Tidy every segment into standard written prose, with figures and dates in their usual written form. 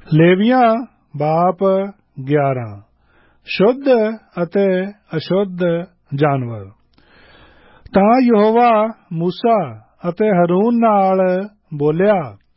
ਲੇਵੀਆਂ ਬਾਪ 11 ਸ਼ੁੱਧ ਅਤੇ ਅਸ਼ੁੱਧ ਜਾਨਵਰ। ਤਾਂ ਯਹੋਵਾ ਮੂਸਾ ਅਤੇ ਹਰੂਨ ਨਾਲ ਬੋਲਿਆ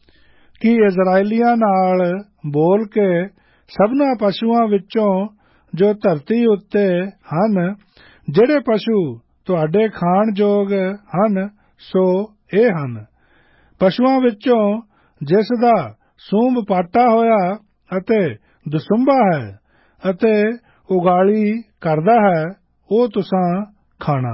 ਕਿ ਇਜ਼ਰਾਈਲੀਆਂ ਨਾਲ ਬੋਲ ਕੇ ਸਭਨਾਂ ਪਸ਼ੂਆਂ ਵਿੱਚੋਂ ਜੋ ਧਰਤੀ ਉੱਤੇ ਹਨ, ਜਿਹੜੇ ਪਸ਼ੂ ਤੁਹਾਡੇ ਖਾਣ ਯੋਗ ਹਨ, ਸੋ ਇਹ ਹਨ। ਪਸ਼ੂਆਂ ਵਿੱਚੋਂ ਜਿਸ ਦਾ ਸੂੰਬ ਪਾਟਾ ਹੋਇਆ ਅਤੇ ਦਸੁੰਬਾ ਹੈ ਅਤੇ ਉਗਾਲੀ ਕਰਦਾ ਹੈ, ਉਹ ਤੁਸਾਂ ਖਾਣਾ।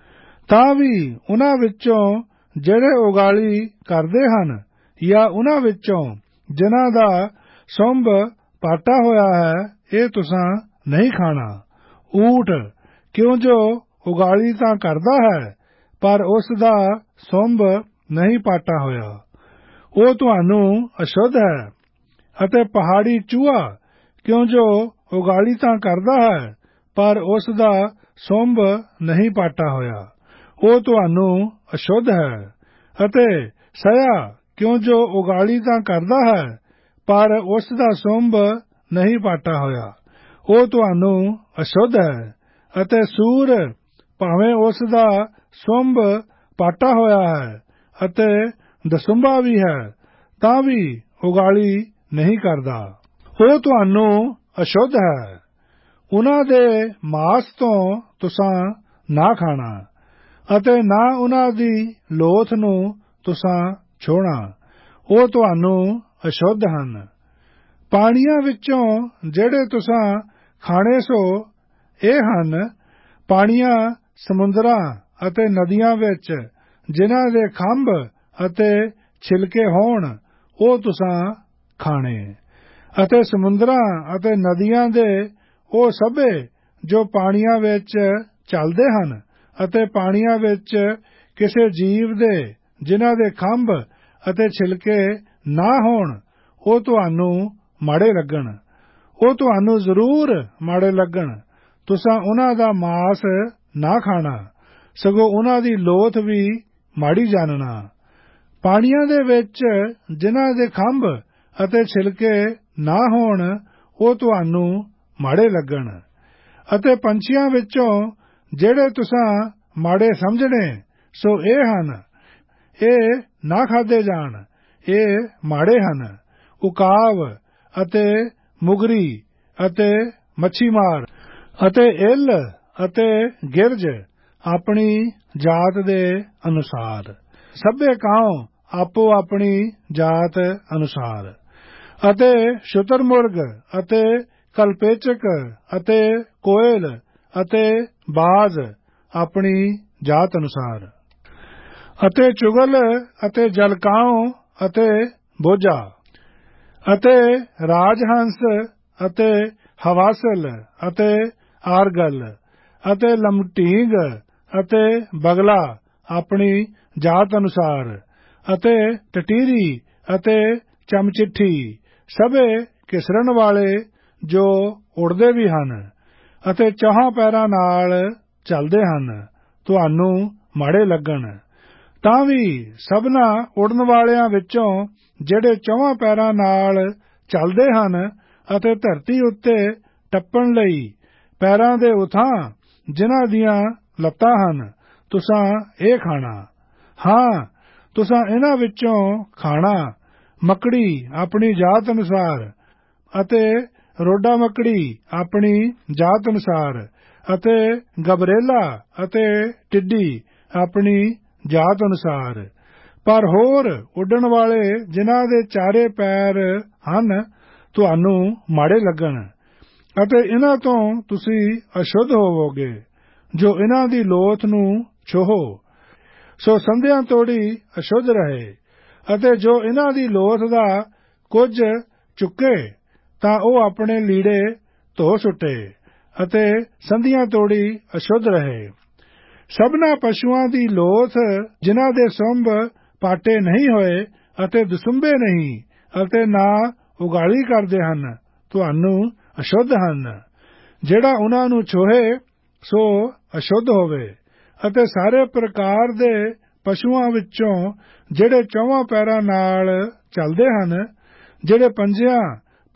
ਤਾਂ ਵੀ ਉਨ੍ਹਾਂ ਵਿੱਚੋਂ ਜਿਹੜੇ ਉਗਾਲੀ ਕਰਦੇ ਹਨ ਜਾਂ ਉਨ੍ਹਾਂ ਵਿੱਚੋਂ ਜਿਨ੍ਹਾਂ ਦਾ ਸੂੰਬ ਪਾਟਾ ਹੋਇਆ ਹੈ, ਇਹ ਤੁਸਾਂ ਨਹੀਂ ਖਾਣਾ। ਊਠ, ਕਿਉਂ ਜੋ ਉਗਾਲੀ ਤਾਂ ਕਰਦਾ ਹੈ, ਪਰ ਉਸ ਦਾ ਸੂੰਬ ਨਹੀਂ ਪਾਟਾ ਹੋਇਆ, ਉਹ ਤੁਹਾਨੂੰ ਅਸ਼ੁੱਧ ਹੈ। ਅਤੇ ਪਹਾੜੀ ਚੂਹਾ, ਕਿਉਂ ਜੋ ਉਗਾਲੀ ਤਾਂ ਕਰਦਾ ਹੈ, ਪਰ ਉਸ ਦਾ ਸੂੰਬ ਨਹੀਂ ਪਾਟਾ ਹੋਇਆ, ਉਹ ਤੁਹਾਨੂੰ ਅਸ਼ੁੱਧ ਹੈ। ਅਤੇ ਸਿਆ, ਕਿਉਂ ਜੋ ਉਗਾਲੀ ਤਾਂ ਕਰਦਾ ਹੈ, ਪਰ ਉਸ ਦਾ ਸੂੰਬ ਨਹੀਂ ਪਾਟਾ ਹੋਇਆ, ਉਹ ਤੁਹਾਨੂੰ ਅਸ਼ੁੱਧ ਹੈ। ਅਤੇ ਸੂਰ, ਭਾਵੇਂ ਉਸ ਦਾ ਸੂੰਬ ਪਾਟਾ ਹੋਇਆ ਹੈ ਅਤੇ ਦਸੁੰਬਾ ਵੀ ਹੈ, ਤਾਂ ਵੀ ਉਗਾਲੀ ਨਹੀਂ ਕਰਦਾ, ਉਹ ਤੁਹਾਨੂੰ ਅਸ਼ੁੱਧ ਹੈ। ਉਨ੍ਹਾਂ ਦੇ ਮਾਸ ਤੋਂ ਤੁਸਾਂ ਨਾ ਖਾਣਾ ਅਤੇ ਨਾ ਉਨ੍ਹਾਂ ਦੀ ਲੋਥ ਨੂੰ ਤੁਸਾਂ ਛੋਹਣਾ, ਉਹ ਤੁਹਾਨੂੰ ਅਸ਼ੁੱਧ ਹਨ। ਪਾਣੀਆਂ ਵਿੱਚੋਂ ਜਿਹੜੇ ਤੁਸਾਂ ਖਾਣੇ, ਸੋ ਇਹ ਹਨ: ਪਾਣੀਆਂ ਸਮੁੰਦਰਾਂ ਅਤੇ ਨਦੀਆਂ ਵਿੱਚ ਜਿਨ੍ਹਾਂ ਦੇ ਖੰਭ ਅਤੇ ਛਿਲਕੇ ਹੋਣ, ਉਹ ਤੁਸਾਂ ਖਾਣੇ। ਅਤੇ ਸਮੁੰਦਰਾਂ ਅਤੇ ਨਦੀਆਂ ਦੇ ਉਹ ਸਭੇ ਜੋ ਪਾਣੀਆਂ ਵਿੱਚ ਚੱਲਦੇ ਹਨ ਅਤੇ ਪਾਣੀਆਂ ਵਿੱਚ ਕਿਸੇ ਜੀਵ ਦੇ ਜਿਨ੍ਹਾਂ ਦੇ ਖੰਭ ਅਤੇ ਛਿਲਕੇ ਨਾ ਹੋਣ, ਉਹ ਤੁਹਾਨੂੰ ਮਾੜੇ ਲੱਗਣ। ਉਹ ਤੁਹਾਨੂੰ ਜ਼ਰੂਰ ਮਾੜੇ ਲੱਗਣ। ਤੁਸਾਂ ਉਨ੍ਹਾਂ ਦਾ ਮਾਸ ਨਾ ਖਾਣਾ, ਸਗੋਂ ਉਨ੍ਹਾਂ ਦੀ ਲੋਥ ਵੀ ਮਾੜੀ ਜਾਣਨਾ। ਪਾਣੀਆਂ ਦੇ ਵਿੱਚ ਜਿਨ੍ਹਾਂ ਦੇ ਖੰਭ ਅਤੇ ਛਿਲਕੇ ਨਾ ਹੋਣ, ਉਹ ਤੁਹਾਨੂੰ ਮਾੜੇ ਲੱਗਣ। ਅਤੇ ਪੰਛੀਆਂ ਵਿੱਚੋਂ ਜਿਹੜੇ ਤੁਸਾਂ ਮਾੜੇ ਸਮਝਣੇ, ਸੋ ਇਹ ਹਨ। ਇਹ ਨਾ ਖਾਧੇ ਜਾਣ, ਇਹ ਮਾੜੇ ਹਨ: ਉਕਾਬ ਅਤੇ ਮੁਗਰੀ ਅਤੇ ਮੱਛੀਮਾਰ ਅਤੇ ਇੱਲ ਅਤੇ ਗਿਰਝ, ਆਪਣੀ ਜਾਤ ਦੇ ਅਨੁਸਾਰ। ਸਭੇ ਕਾਉ ਆਪੋ ਆਪਣੀ ਜਾਤ ਅਨੁਸਾਰ। ਅਤੇ ਸ਼ੁਤਰਮੁਰਗ ਅਤੇ ਕਲਪੇਚਕ ਅਤੇ ਕੋਇਲ ਅਤੇ ਬਾਜ਼, ਆਪਣੀ ਜਾਤ ਅਨੁਸਾਰ। ਅਤੇ ਚੁਗਲ ਅਤੇ ਜਲਕਾਉ ਅਤੇ ਬੋਝਾ ਅਤੇ ਰਾਜਹੰਸ ਅਤੇ ਹਵਾਸਲ ਅਤੇ ਆਰਗਲ ਅਤੇ ਲਮਟੀਂਗ ਅਤੇ ਬਗਲਾ, ਆਪਣੀ ਜਾਤ ਅਨੁਸਾਰ। ਅਤੇ ਟਟੀਰੀ ਅਤੇ ਚਮਚਿੱਠੀ, ਸਭੇ ਘਿਸਰਣ ਵਾਲੇ ਜੋ ਉੜਦੇ ਵੀ ਹਨ ਅਤੇ ਚੌਹਾਂ ਪੈਰਾਂ ਨਾਲ ਚੱਲਦੇ ਹਨ, ਤੁਹਾਨੂੰ ਮਾੜੇ ਲੱਗਣ। ਤਾਂ ਵੀ ਸਭਨਾਂ ਉੜਨ ਵਾਲਿਆਂ ਵਿੱਚੋਂ ਜਿਹੜੇ ਚੌਹਾਂ ਪੈਰਾਂ ਨਾਲ ਚੱਲਦੇ ਹਨ ਅਤੇ ਧਰਤੀ ਉੱਤੇ ਟੱਪਣ ਲਈ ਪੈਰਾਂ ਦੇ ਉਥਾਂ ਜਿਨ੍ਹਾਂ ਦੀਆਂ ਲੱਤਾਂ ਹਨ, ਤੁਸਾਂ ਇਹ ਖਾਣਾ। ਹਾਂ, ਤੁਸਾਂ ਇਹਨਾਂ ਵਿੱਚੋਂ ਖਾਣਾ: ਮੱਕੜੀ, ਆਪਣੀ ਜਾਤ ਅਨੁਸਾਰ ਅਤੇ ਰੋਡਾ ਮੱਕੜੀ, ਆਪਣੀ ਜਾਤ ਅਨੁਸਾਰ ਅਤੇ ਗਬਰੇਲਾ ਅਤੇ ਟਿੱਡੀ, ਆਪਣੀ ਜਾਤ ਅਨੁਸਾਰ। ਪਰ ਹੋਰ ਉੱਡਣ ਵਾਲੇ ਜਿਨ੍ਹਾਂ ਦੇ ਚਾਰੇ ਪੈਰ ਹਨ, ਤੁਹਾਨੂੰ ਮਾੜੇ ਲੱਗਣ। ਅਤੇ ਇਹਨਾਂ ਤੋਂ ਤੁਸੀਂ ਅਸ਼ੁੱਧ ਹੋਵੋਗੇ, ਜੋ ਇਹਨਾਂ ਦੀ ਲੋਥ ਨੂੰ ਛੋਹੋ। ਸੋ ਸੰਧਿਆਂ ਤੋੜੀ ਅਸ਼ੁੱਧ ਰਹੇ। ਅਤੇ ਜੋ ਇਹਨਾਂ ਦੀ ਲੋਥ ਦਾ ਕੁਝ ਚੁੱਕੇ, ਤਾਂ ਉਹ ਆਪਣੇ ਲੀੜੇ ਧੋ ਸੁੱਟੇ ਅਤੇ ਸੰਧਿਆਂ ਤੋੜੀ ਅਸ਼ੁੱਧ ਰਹੇ। ਸਭਨਾਂ ਪਸ਼ੂਆਂ ਦੀ ਲੋਥ ਜਿਨ੍ਹਾਂ ਦੇ ਸੂੰਬ ਪਾਟੇ ਨਹੀਂ ਹੋਏ ਅਤੇ ਦਸੁੰਬੇ ਨਹੀਂ ਅਤੇ ਨਾ ਉਗਾਲੀ ਕਰਦੇ ਹਨ, ਤੁਹਾਨੂੰ ਅਸ਼ੁੱਧ ਹਨ। ਜਿਹੜਾ ਉਨ੍ਹਾਂ ਨੂੰ ਛੋਹੇ, ਸੋ ਅਸ਼ੁੱਧ ਹੋਵੇ। ਅਤੇ ਸਾਰੇ ਪ੍ਰਕਾਰ ਦੇ ਪਸ਼ੂਆਂ ਵਿੱਚੋਂ ਜਿਹੜੇ ਚੌਹਾਂ ਪੈਰਾਂ ਨਾਲ ਚੱਲਦੇ ਹਨ, ਜਿਹੜੇ ਪੰਜਿਆਂ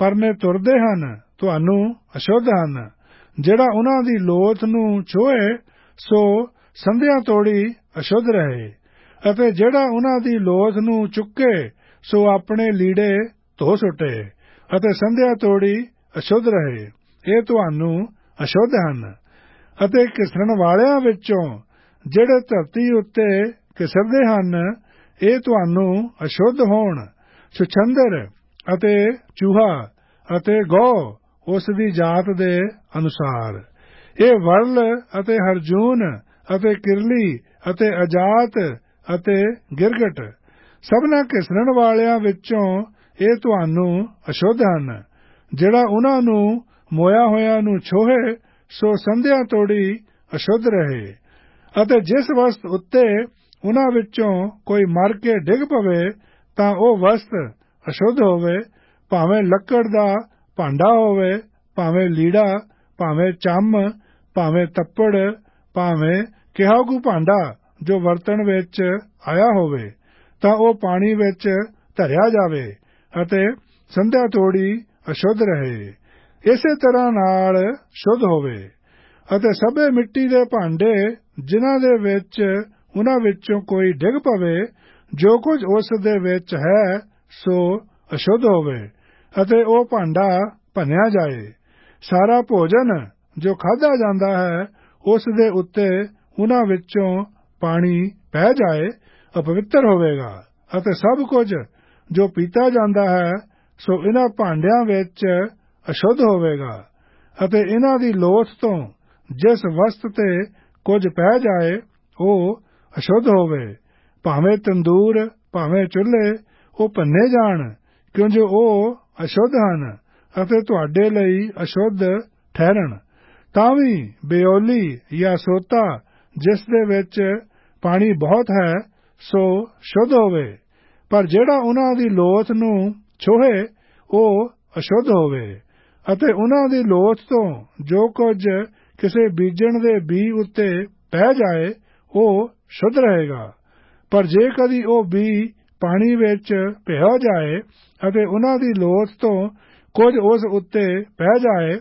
ਪਰਨੇ ਤੁਰਦੇ ਹਨ ਤੁਹਾਨੂੰ ਅਸ਼ੁੱਧ ਹਨ। ਜਿਹੜਾ ਉਹਨਾਂ ਦੀ ਲੋਥ ਨੂੰ ਛੋਹੇ ਸੋ ਸੰਧਿਆ ਤੋੜੀ ਅਸ਼ੁੱਧ ਰਹੇ, ਅਤੇ ਜਿਹੜਾ ਉਹਨਾਂ ਦੀ ਲੋਥ ਨੂੰ ਚੁੱਕੇ ਸੋ ਆਪਣੇ ਲੀੜੇ ਧੋ ਸੁੱਟੇ, ਅਤੇ ਸੰਧਿਆ ਤੋੜੀ ਅਸ਼ੁੱਧ ਰਹੇ, ਇਹ ਤੁਹਾਨੂੰ ਅਸ਼ੁੱਧ ਹਨ। ਅਤੇ ਘਿਸਣ ਵਾਲਿਆਂ ਵਿੱਚੋਂ ਜਿਹੜੇ ਧਰਤੀ ਉੱਤੇ ਘਿਸਰਦੇ ਹਨ, ਇਹ ਤੁਹਾਨੂੰ ਅਸ਼ੁੱਧ ਹੋਣ। ਛਛੰਦਰ ਅਤੇ ਚੂਹਾ ਅਤੇ ਗਊ ਉਸ ਦੀ ਜਾਤ ਦੇ ਅਨੁਸਾਰ। ਇਹ ਵਰਲ ਅਤੇ ਹਰਜੂਨ ਅਤੇ ਕਿਰਲੀ ਅਤੇ ਅਜਾਤ ਅਤੇ ਗਿਰਗਟ, ਸਭਨਾ ਘਿਸਣ ਵਾਲਿਆਂ ਵਿੱਚੋਂ ਇਹ ਤੁਹਾਨੂੰ ਅਸ਼ੁੱਧ ਹਨ। ਜਿਹੜਾ ਉਹਨਾਂ ਨੂੰ ਮੋਇਆ ਹੋਇਆਂ ਨੂੰ ਛੋਹੇ ਸੋ ਸੰਧਿਆ ਤੋੜੀ ਅਸ਼ੁੱਧ ਰਹੇ। ਅਤੇ ਜਿਸ ਵਸਤ ਉੱਤੇ ਉਹਨਾਂ ਵਿੱਚੋਂ ਕੋਈ ਮਰ ਕੇ ਡਿੱਗ ਪਵੇ ਤਾਂ ਉਹ ਵਸਤ ਅਸ਼ੁੱਧ ਹੋਵੇ, ਭਾਵੇਂ ਲੱਕੜ ਦਾ ਭਾਂਡਾ ਹੋਵੇ, ਭਾਵੇਂ ਲੀੜਾ, ਭਾਵੇਂ ਚੰਮ, ਭਾਵੇਂ ਤੱਪੜ, ਭਾਵੇਂ ਕਿਹਾਗੂ ਭਾਂਡਾ ਜੋ ਵਰਤਣ ਵਿੱਚ ਆਇਆ ਹੋਵੇ, ਤਾਂ ਉਹ ਪਾਣੀ ਵਿੱਚ ਧਰਿਆ ਜਾਵੇ ਅਤੇ ਸੰਧਿਆ ਤੋੜੀ ਅਸ਼ੁੱਧ ਰਹੇ। ਇਸੇ ਤਰ੍ਹਾਂ ਨਾਲ ਸ਼ੁੱਧ ਹੋਵੇ। ਅਤੇ ਸਭੇ ਮਿੱਟੀ ਦੇ ਭਾਂਡੇ ਜਿਨ੍ਹਾਂ ਦੇ ਵਿੱਚ ਉਹਨਾਂ ਵਿੱਚੋਂ ਕੋਈ ਡਿੱਗ ਪਵੇ, ਜੋ ਕੁਝ ਉਸ ਦੇ ਵਿੱਚ ਹੈ ਸੋ ਅਸ਼ੁੱਧ ਹੋਵੇ, ਅਤੇ ਉਹ ਭਾਂਡਾ ਭੰਨਿਆ ਜਾਏ। ਸਾਰਾ ਭੋਜਨ ਜੋ ਖਾਧਾ ਜਾਂਦਾ ਹੈ ਉਸ ਦੇ ਉੱਤੇ ਉਹਨਾਂ ਵਿੱਚੋਂ ਪਾਣੀ ਪੈ ਜਾਏ ਅਪਵਿੱਤਰ ਹੋਵੇਗਾ। ਅਤੇ ਸਭ ਕੁਝ ਜੋ ਪੀਤਾ ਜਾਂਦਾ ਹੈ ਸੋ ਇਹਨਾਂ ਭਾਂਡਿਆਂ ਵਿੱਚ ਅਸ਼ੁੱਧ ਹੋਵੇਗਾ। ਅਤੇ ਇਹਨਾਂ ਦੀ ਲੋਥ ਤੋਂ ਜਿਸ ਵਸਤ ਤੇ ਕੁਝ ਪੈ ਜਾਏ ਉਹ ਅਸ਼ੁੱਧ ਹੋਵੇ, ਭਾਵੇਂ ਤੰਦੂਰ ਭਾਵੇਂ ਚੁੱਲ੍ਹੇ, ਉਹ ਭੰਨੇ ਜਾਣ, ਕਿਉਂ ਜੋ ਉਹ ਅਸ਼ੁੱਧ ਹਨ ਅਤੇ ਤੁਹਾਡੇ ਲਈ ਅਸ਼ੁੱਧ ਠਹਿਰਣ। ਤਾਂ ਵੀ ਬਿਓਲੀ ਜਾਂ ਸੋਤਾ ਜਿਸ ਦੇ ਵਿੱਚ ਪਾਣੀ ਬਹੁਤ ਹੈ ਸੋ ਸ਼ੁੱਧ ਹੋਵੇ, ਪਰ ਜਿਹੜਾ ਉਹਨਾਂ ਦੀ ਲੋਥ ਨੂੰ ਛੋਹੇ ਉਹ ਅਸ਼ੁੱਧ ਹੋਵੇ। ਅਤੇ ਉਹਨਾਂ ਦੀ ਲੋਥ ਤੋਂ ਜੋ ਕੁਝ ਕਿਸੇ ਬੀਜਣ ਦੇ ਬੀਜ ਉੱਤੇ ਪੈ ਜਾਏ ਉਹ ਸ਼ੁੱਧ ਰਹੇਗਾ। ਪਰ ਜੇ ਕਦੀ ਉਹ ਬੀਜ ਪਾਣੀ ਵਿੱਚ ਭਿਓ ਜਾਏ ਅਤੇ ਉਹਨਾਂ ਦੀ ਲੋਥ ਤੋਂ ਕੁਝ ਉਸ ਉੱਤੇ ਪੈ ਜਾਏ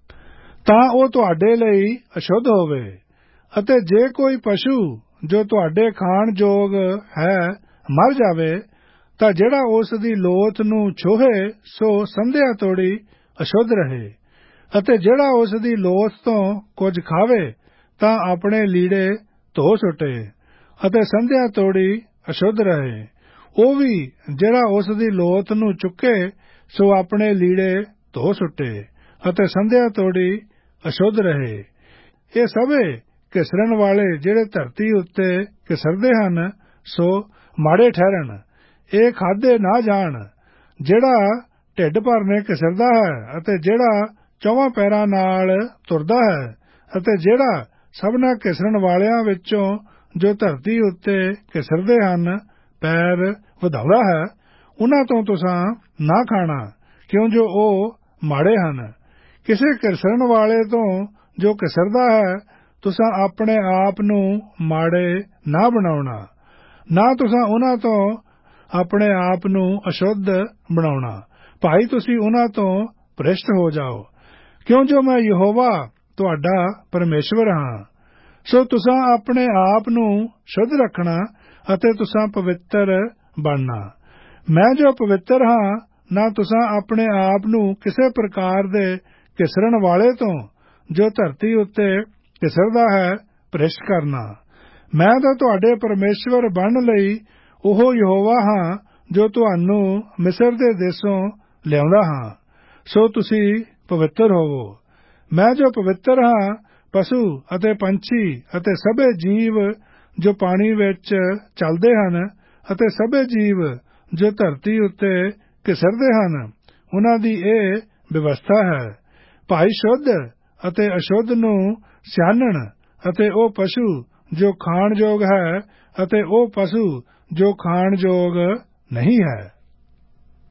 ਤਾਂ ਉਹ ਤੁਹਾਡੇ ਲਈ ਅਸ਼ੁੱਧ ਹੋਵੇ। ਅਤੇ ਜੇ ਕੋਈ ਪਸ਼ੂ ਜੋ ਤੁਹਾਡੇ ਖਾਣ ਯੋਗ ਹੈ ਮਰ ਜਾਵੇ ਤਾਂ ਜਿਹੜਾ ਉਸ ਦੀ ਲੋਥ ਨੂੰ ਛੋਹੇ ਸੋ ਸੰਧਿਆ ਤੋੜੀ ਅਸ਼ੁੱਧ ਰਹੇ। ਅਤੇ ਜਿਹੜਾ ਉਸ ਦੀ ਲੋਥ ਤੋਂ ਕੁਝ ਖਾਵੇ ਤਾਂ ਆਪਣੇ ਲੀੜੇ ਧੋ ਸੁੱਟੇ, ਅਤੇ ਸੰਧਿਆ ਤੋੜੀ ਅਸ਼ੁੱਧ ਰਹੇ। ਉਹ ਵੀ ਜਿਹੜਾ ਉਸ ਦੀ ਲੋਥ ਨੂੰ ਚੁੱਕੇ ਸੋ ਆਪਣੇ ਲੀੜੇ ਧੋ ਸੁੱਟੇ, ਅਤੇ ਸੰਧਿਆ ਤੋੜੀ ਅਸ਼ੁੱਧ ਰਹੇ। ਇਹ ਸਭੇ ਘਿਸਰਨ ਵਾਲੇ ਜਿਹੜੇ ਧਰਤੀ ਉੱਤੇ ਘਿਸਰਦੇ ਹਨ ਸੋ ਮਾੜੇ ਠਹਿਰਨ, ਇਹ ਖਾਧੇ ਨਾ ਜਾਣ। ਜਿਹੜਾ ਢਿੱਡ ਭਰਨੇ ਘਿਸਰਦਾ ਹੈ ਅਤੇ ਜਿਹੜਾ ਚੌਵਾਂ ਪੈਰਾਂ ਨਾਲ ਤੁਰਦਾ ਹੈ, ਅਤੇ ਜਿਹੜਾ ਸਭਨਾ ਘਿਸਰਨ ਵਾਲਿਆਂ ਵਿੱਚੋਂ ਜੋ ਧਰਤੀ ਉੱਤੇ ਘਿਸਰਦੇ ਹਨ ਪੈਰ ਵਧਾਉਂਦਾ ਹੈ, ਉਹਨਾਂ ਤੋਂ ਤੁਸਾਂ ਨਾ ਖਾਣਾ, ਕਿਉਂ ਜੋ ਉਹ ਮਾੜੇ ਹਨ। ਕਿਸੇ ਘਿਸਰਨ ਵਾਲੇ ਤੋਂ ਜੋ ਘਿਸਰਦਾ ਹੈ ਤੁਸਾਂ ਆਪਣੇ ਆਪ ਨੂੰ ਮਾੜੇ ਨਾ ਬਣਾਉਣਾ, ਨਾ ਤੁਸਾਂ ਉਹਨਾਂ ਤੋਂ ਆਪਣੇ ਆਪ ਨੂੰ ਅਸ਼ੁੱਧ ਬਣਾਉਣਾ, ਭਾਈ ਤੁਸੀਂ ਉਹਨਾਂ ਤੋਂ ਭ੍ਰਿਸ਼ਟ ਹੋ ਜਾਓ। ਕਿਉਂ ਜੋ ਮੈਂ ਯਹੋਵਾ ਤੁਹਾਡਾ ਪਰਮੇਸ਼ਵਰ ਹਾਂ। ਸੋ ਤੁਸਾਂ ਆਪਣੇ ਆਪ ਨੂੰ ਸ਼ੁੱਧ ਰੱਖਣਾ ਅਤੇ ਤੁਸਾਂ ਪਵਿੱਤਰ ਬਣਨਾ। ਮੈਂ ਜੋ ਪਵਿੱਤਰ ਹਾਂ, ਨਾ ਤੁਸਾਂ ਆਪਣੇ ਆਪ ਨੂੰ ਕਿਸੇ ਪ੍ਰਕਾਰ ਦੇ ਘਿਸਰਨ ਵਾਲੇ ਤੋਂ ਜੋ ਧਰਤੀ ਉੱਤੇ ਘਿਸਰਦਾ ਹੈ ਭ੍ਰਿਸ਼ਟ ਕਰਨਾ। ਮੈਂ ਤਾਂ ਤੁਹਾਡੇ ਪਰਮੇਸ਼ਵਰ ਬਣਨ ਲਈ ਉਹ ਯਹੋਵਾ ਹਾਂ ਜੋ ਤੁਹਾਨੂੰ ਮਿਸਰ ਦੇ ਦੇਸ਼ੋਂ ਲਿਆਉਂਦਾ ਹਾਂ। ਸੋ ਤੁਸੀਂ ਪਵਿੱਤਰ ਹੋਵੋ। ਮੈਂ ਜੋ ਪਵਿੱਤਰ ਹਾਂ, ਪਸ਼ੂ ਅਤੇ ਪੰਛੀ ਅਤੇ ਸਭੇ ਜੀਵ ਜੋ ਪਾਣੀ ਵਿੱਚ ਚੱਲਦੇ ਹਨ ਅਤੇ ਸਭੇ ਜੀਵ ਜੋ ਧਰਤੀ ਉੱਤੇ ਘਿਸਰਦੇ ਹਨ, ਉਹਨਾਂ ਦੀ ਇਹ ਵਿਵਸਥਾ ਹੈ। ਭਾਈ ਸ਼ੁੱਧ ਅਤੇ ਅਸ਼ੁੱਧ ਨੂੰ ਸਿਆਣਨ, ਅਤੇ ਉਹ ਪਸ਼ੂ ਜੋ ਖਾਣ ਯੋਗ ਹੈ ਅਤੇ ਉਹ ਪਸ਼ੂ ਜੋ ਖਾਣ ਯੋਗ ਨਹੀਂ ਹੈ।